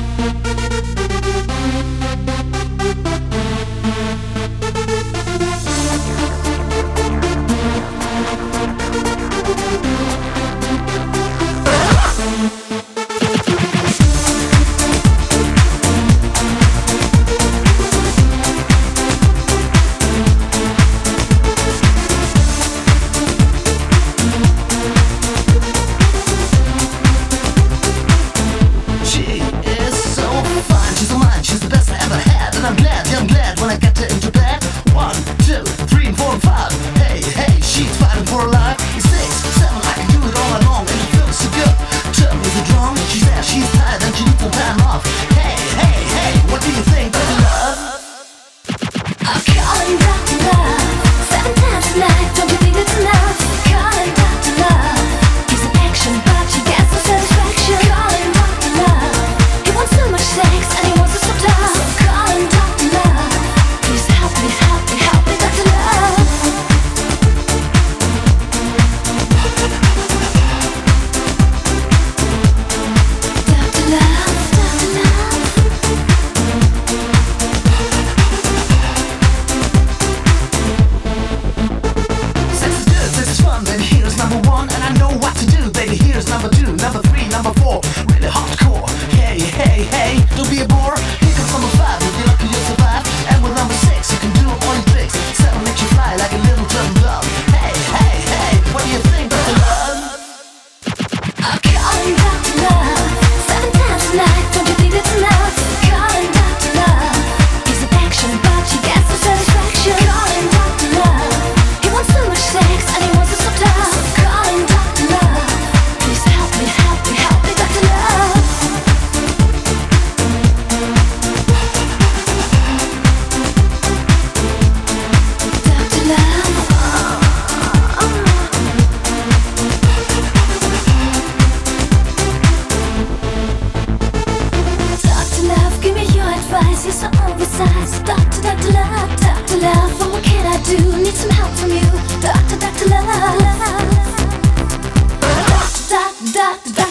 Don't be a bore. Here comes number 5. If you're lucky, you'll survive. And with number 6, you can do all your tricks. 7 makes you fly like a little turtle dove. Hey, hey, hey, what do you think, Dr. Love? I'm calling Dr. Love 7 times tonight. Don't you think it's enough? Calling Dr. Love. He's an action, but he gets no satisfaction. Calling Dr. Love. He wants so much sex and he wants it so tough. Calling Dr. Love. Please help me, help me, help me, Dr. Love. You're so oversized. Dr. Love, Dr. Love, what can I do? Need some help from you, Dr. Love. Doctor,